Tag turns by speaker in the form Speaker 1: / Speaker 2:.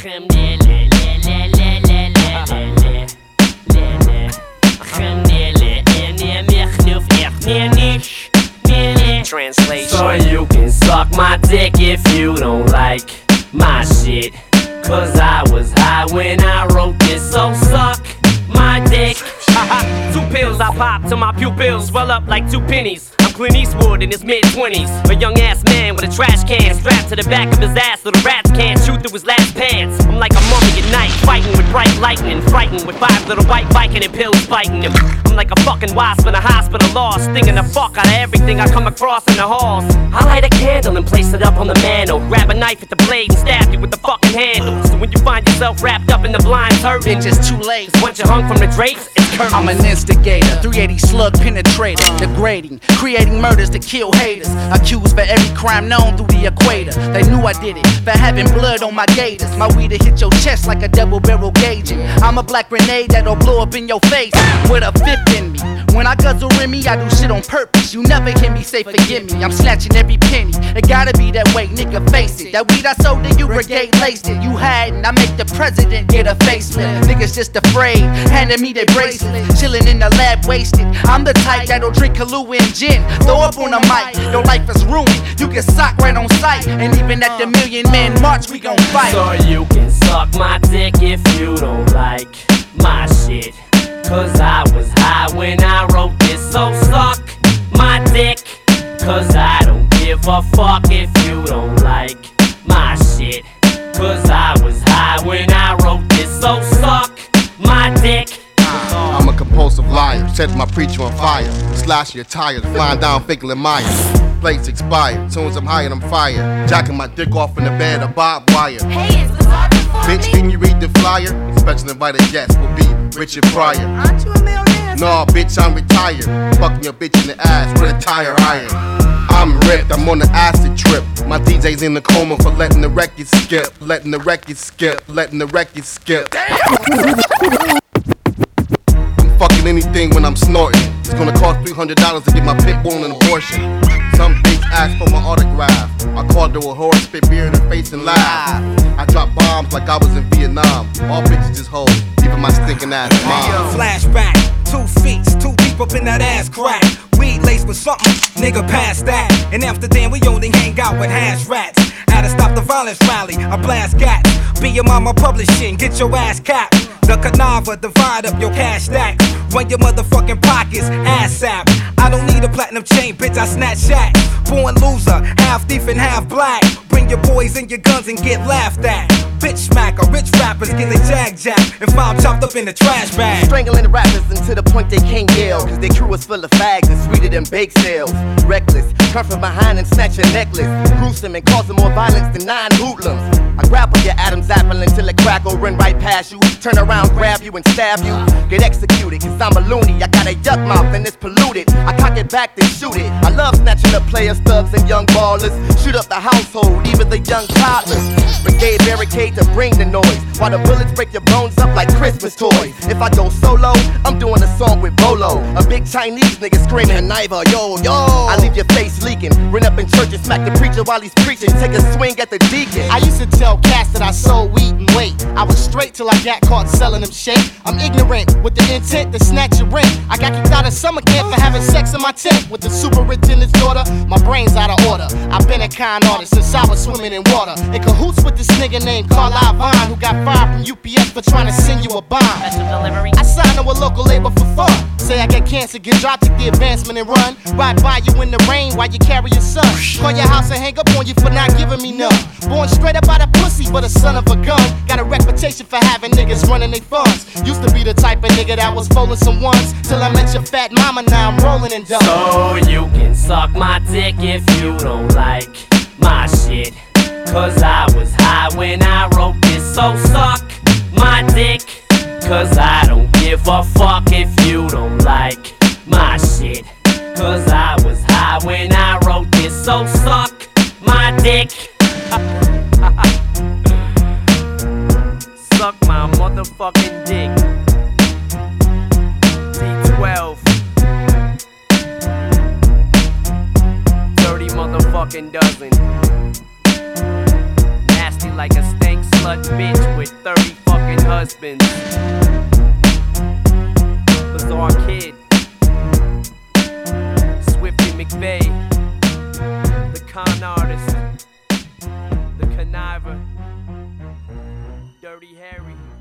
Speaker 1: Translation. So you can suck my dick if you don't like my shit, 'cause I was high when I wrote this, so suck my dick. 2 pills I pop till my pupils swell up like 2 pennies. I'm Clint Eastwood in his mid-20s, a young ass man with a trash can strapped to the back of his ass so the rats can't shoot through his last pants. I'm like a mummy at night, fighting with bright lightning, frightened with 5 little white biking and pills biting him. I'm like a fucking wasp in a hospital lost, stinging the fuck out of everything I come across in the halls. I light a candle and place it up on the mantle, grab a knife at the blade and stab you with the fucking handle. So when you find yourself wrapped up in the blind turban,
Speaker 2: it's just too late.
Speaker 1: 'Cause once you're hung from the drapes, it's curtains.
Speaker 2: I'm an instigator, 380 slug penetrator, degrading, creating murders to kill haters, accused for every crime known through the equator. They knew I did it for having blood on my gators. My weed'll hit your chest like a double barrel gauging. I'm a black grenade that'll blow up in your face with a 5th in me. When I guzzle in me, I do shit on purpose. You never hear me say forgive me. I'm snatching every penny. It gotta be that way, nigga, face it. That weed I sold to you, brigade laced it. You hadn't, I make the president get a facelift. Niggas just afraid, handing me their bracelet. Chilling in the lab, wasted. I'm the type that'll drink Kahlua and gin. Throw up on a mic, your life is ruined. You can sock right on sight. And even at the Million Man March, we gon' fight.
Speaker 1: So you can suck my dick if you don't like my shit, 'cause I was high when I wrote this, so suck my dick. 'Cause I don't give a fuck if you don't like my shit, 'cause I was high when I wrote this, so suck my dick.
Speaker 3: I'm a compulsive liar, set my preacher on fire, slash your tires, flying down Fickle and Myers. Plates expired, soon as I'm high and I'm fired, jacking my dick off in the bed of barbed wire.
Speaker 4: Hey, is the sergeant for
Speaker 3: Bitch,
Speaker 4: me?
Speaker 3: can you read the flyer? Special invited guests will be Richard Pryor.
Speaker 4: Aren't you a millionaire?
Speaker 3: Nah, bitch, I'm retired. Fucking your bitch in the ass with a tire iron. I'm ripped, I'm on the acid trip. My DJ's in the coma for letting the record skip, letting the record skip, letting the record skip. Fucking anything when I'm snorting. It's gonna cost $300 to get my pit bull an abortion. Some bitch asked for my autograph. I called her a whore, spit beer in her face and laugh. I dropped bombs like I was in Vietnam. All bitches just hoes, even my stinking ass mom.
Speaker 5: Flashback, 2 feet, too deep up in that ass crack. Weed laced with something, nigga past that. In Amsterdam, we only hang out with hash rats. Had to stop the violence rally, I blast gats. Be your mama publishing, get your ass capped. The Canava, divide up your cash stack. Run your motherfucking pockets, ass sap. I don't need a platinum chain, bitch, I snatch shack. Born loser, half thief and half black. Bring your boys and your guns and get laughed at. Bitch smacker, rich rappers get the jag and found chopped up in the trash bag.
Speaker 6: Strangling the rappers until the point they can't yell, 'cause their crew is full of fags and sweeter than bake sales. Reckless, come from behind and snatch your necklace. Gruesome and causing more violence than 9 hoodlums. I grapple your Adam's apple until it crackle, run right past you. Turn around, grab you and stab you. Get executed, 'cause I'm a loony. I got a yuck mouth and it's polluted. I cock it back then shoot it. I love snatching up players, thugs and young ballers. Shoot up the household, even the young toddlers. Brigade barricade to bring the noise, while the bullets break your bones up like Christmas toys. If I go solo, I'm doing a song with Bolo. A big Chinese nigga screaming Haniva, yo, yo. I leave your face leaking, run up in church and smack the preacher while he's preaching. Take a swing at the deacon.
Speaker 7: I used to tell cats that I sold weed and weight. I was straight till I got caught selling them shit. I'm ignorant with the intent to snatch your rent. I got kicked out of summer camp for having sex in my tent with the superintendent's daughter. My brain's out of order. I've been a con artist since I was swimming in water. In cahoots with this nigga named Carlisle Vine, who got fired from UPS for trying to send you a bomb. I signed to a local label for fun. Say I got cancer, get dropped, take the advancement and run. Ride by you in the rain while you carry your son. Call your house and hang up on you for not giving me none. Born straight up out of pussy, but a son of a gun. Got a reputation for having niggas running they funds. Used to be the type of nigga that was folding some ones, till I met your fat mama, now I'm rolling in dough.
Speaker 1: So you can suck my dick if you don't like my shit, 'cause I was high when I wrote this, so suck my dick. 'Cause I don't give a fuck if you don't like my shit, 'cause I was high when I wrote this, so suck my dick. Suck my motherfucking dick. D12 30 motherfucking dozen. Nasty like a stank slut bitch. with 30 fucking husbands. Bizarre Kid, Swifty McVeigh, the con artist, the conniver, Dirty Harry.